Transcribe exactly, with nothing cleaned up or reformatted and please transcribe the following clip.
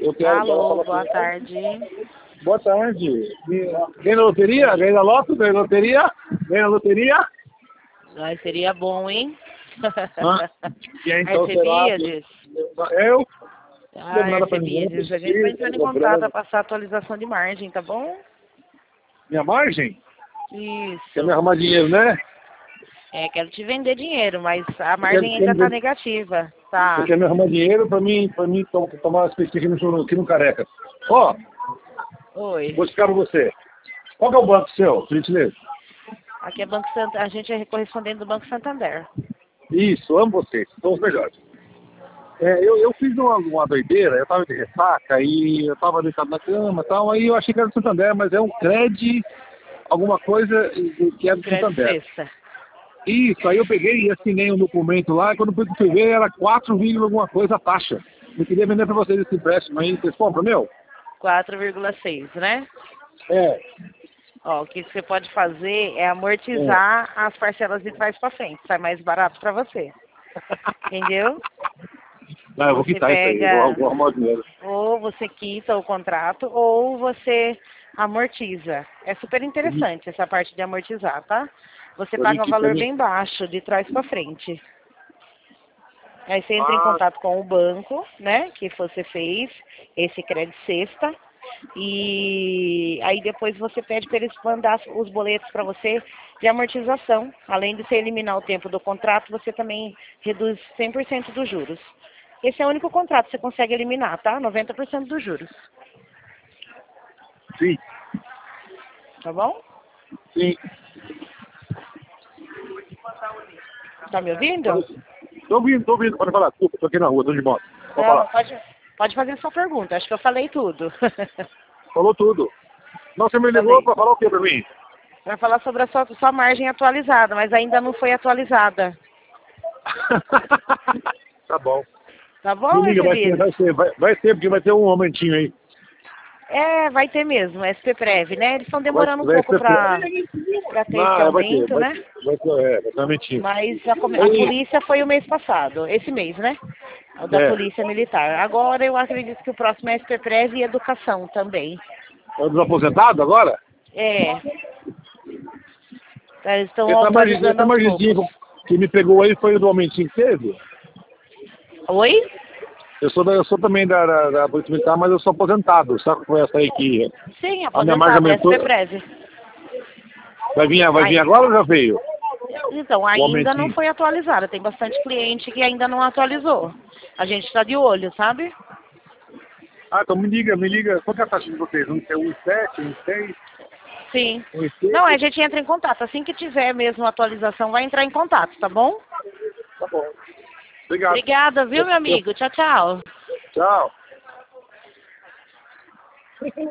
Eu quero Alô, boa tarde. Boa tarde. Ganhei na loteria? Ganhei na loto? Ganhei na loteria? Ganhei na loteria? Ai, seria bom, hein? Hã? E aí, então, Arcebiades? Eu? Ah, Arcebiades. A gente vai entrando em contato para passar atualização de margem, tá bom? Minha margem? Isso. Quer me arrumar dinheiro, né? É, quero te vender dinheiro, mas a margem quer ainda me tá ver- negativa. Tá. Você quer me arrumar dinheiro pra mim, pra mim to- tomar umas pesquisas aqui no, aqui no Careca. Ó, Oi. vou explicar pra você. Qual que é o banco seu, por gentileza? Aqui é Banco Santander. A gente é correspondente do Banco Santander. Isso, amo vocês, são os melhores. É, eu, eu fiz uma, uma doideira, eu tava de ressaca e eu tava deitado na cama e tal, aí eu achei que era do Santander, mas é um Cred, alguma coisa que é do Crédito Santander. sexta. Isso, aí eu peguei e assinei um documento lá, e quando fui fui ver era quatro vírgula alguma coisa a taxa. Eu queria vender pra vocês esse empréstimo aí, vocês compram, meu? quatro vírgula seis, né? É, Ó, o que você pode fazer é amortizar as parcelas de trás para frente. Sai mais barato para você. Entendeu? não, eu vou Você quitar isso aí, eu pega, vou, vou arrumar o dinheiro. ou você quita o contrato, ou você amortiza. É super interessante essa parte de amortizar, tá? Você Eu paga um liquito valor ali. bem baixo, de trás para frente. Aí você entra em Ah, contato com o banco, né, que você fez, esse crédito sexta, e aí depois você pede para eles mandar os boletos para você de amortização. Além de você eliminar o tempo do contrato, você também reduz cem por cento dos juros. Esse é o único contrato que você consegue eliminar, tá? noventa por cento dos juros, sim, tá bom? sim. Tá me ouvindo? Tô ouvindo, tô ouvindo, pode falar, desculpa, tô aqui na rua, tô de moto. Pode Não, falar. pode, pode fazer sua pergunta, acho que eu falei tudo. Falou tudo. Não, você me ligou Falei. pra falar o que pra mim? Para falar sobre a sua, sua margem atualizada, mas ainda não foi atualizada. Tá bom. Tá Me bom, liga, vai ser, Mercedes? vai ser, vai, vai ser, porque vai ter um aumentinho aí. É, vai ter mesmo, S P Prev, né? Eles estão Vai, demorando um vai pouco ser. para para ter esse Não, vai ter, aumento, vai né? ter, vai ter, é, vai ter um aumentinho. Mas a, come- a Aí, polícia foi o mês passado, esse mês, né? O da é, polícia militar. Agora eu acredito que o próximo é S P Prev e educação também. é o dos aposentados agora? É, eles estão Essa margem, autorizando essa aos margenzinha poucos. que me pegou aí foi do aumentinho que teve? Oi? Eu sou, da- eu sou também da, da, da Polícia Militar, mas eu sou aposentado. Sabe qual foi essa aí que Sim, a minha margem aposentado, aumentou? S P Prev. Vai vir, vai vir Ai, agora ou já veio? então, O ainda não aumentinho. foi atualizada. Tem bastante cliente que ainda não atualizou. A gente está de olho, sabe? Ah, então me liga, me liga. Qual que é a taxa de vocês? Um um sete, um seis, Sim. um Não, a seis? gente entra em contato. Assim que tiver mesmo a atualização, vai entrar em contato, tá bom? Tá bom. Obrigado. Obrigada, viu, Eu- meu eu- amigo? Tchau, tchau. Tchau.